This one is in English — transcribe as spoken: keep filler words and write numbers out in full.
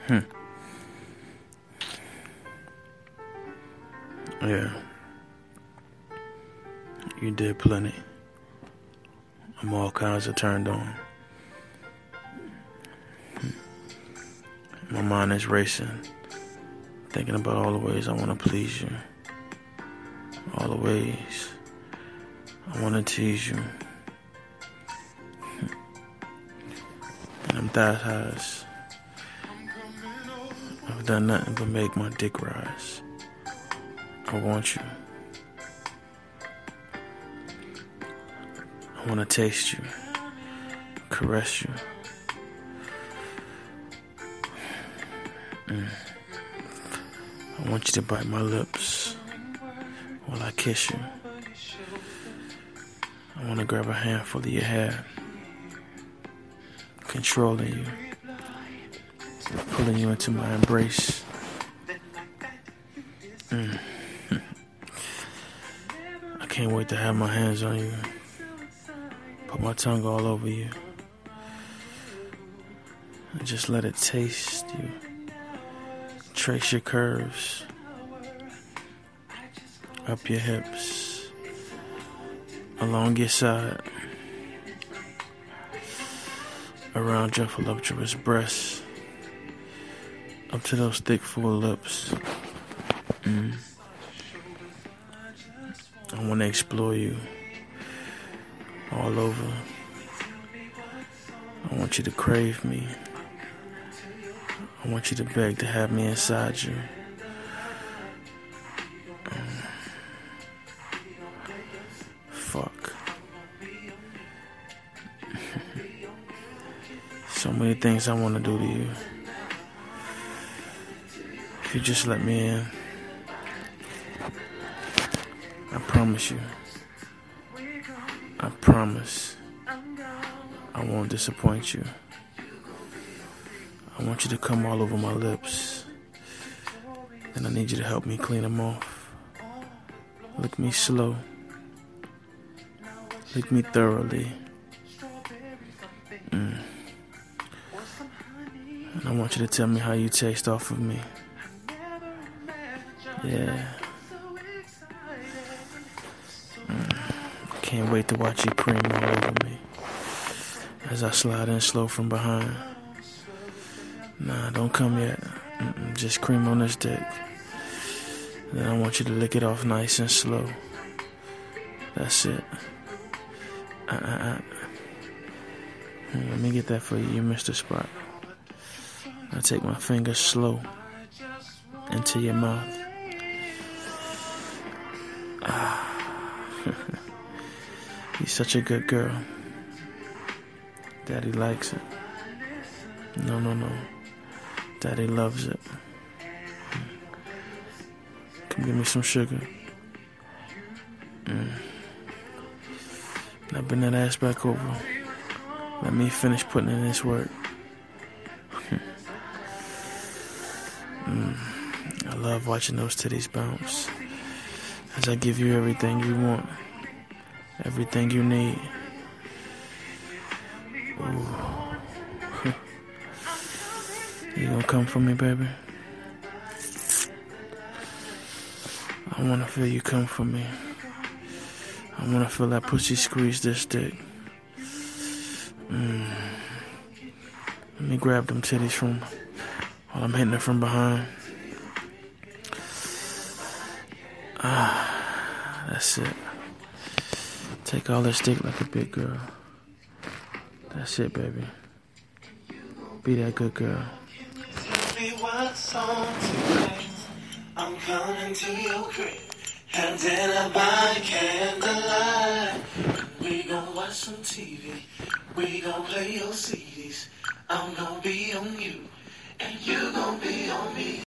Hmm. Yeah. You did plenty. I'm all kinds of turned on. My mind is racing, thinking about all the ways I want to please you. All the ways I want to tease you. And I'm that highs. I've done nothing but make my dick rise. I want you. I want to taste you, caress you. Mm. I want you to bite my lips while I kiss you. I want to grab a handful of your hair, controlling you, pulling you into my embrace. Mm. I can't wait to have my hands on you, put my tongue all over you, and just let it taste you. Trace your curves up your hips, along your side, around your voluptuous breasts, up to those thick, full lips. Mm. I want to explore you all over. I want you to crave me. I want you to beg to have me inside you. Mm. Fuck. So many things I want to do to you. If you just let me in, I promise you. I promise I won't disappoint you. I want you to come all over my lips, and I need you to help me clean them off. Lick me slow. Lick me thoroughly. Mm. And I want you to tell me how you taste off of me. Yeah. Mm. Can't wait to watch you cream all over me as I slide in slow from behind. Nah, don't come yet. Mm-mm, just cream on this dick. Then I want you to lick it off nice and slow. That's it. Uh, uh, uh. Let me get that for you. You missed the spot. I take my fingers slow into your mouth. Ah. You're such a good girl. Daddy likes it. No, no, no. Daddy loves it. Come give me some sugar. Mm. Now bend that ass back over. Let me finish putting in this work. mm. I love watching those titties bounce as I give you everything you want, everything you need. Ooh. You gonna come for me, baby? I wanna feel you come for me. I wanna feel that pussy squeeze this dick. Mm. Let me grab them titties from while I'm hitting it from behind. Ah, that's it. Take all this dick like a big girl. That's it, baby. Be that good girl. What's on tonight? I'm coming to your crib, have dinner by candlelight. We gon' watch some T V, we gon' play your C Ds. I'm gon' be on you, and you gon' be on me.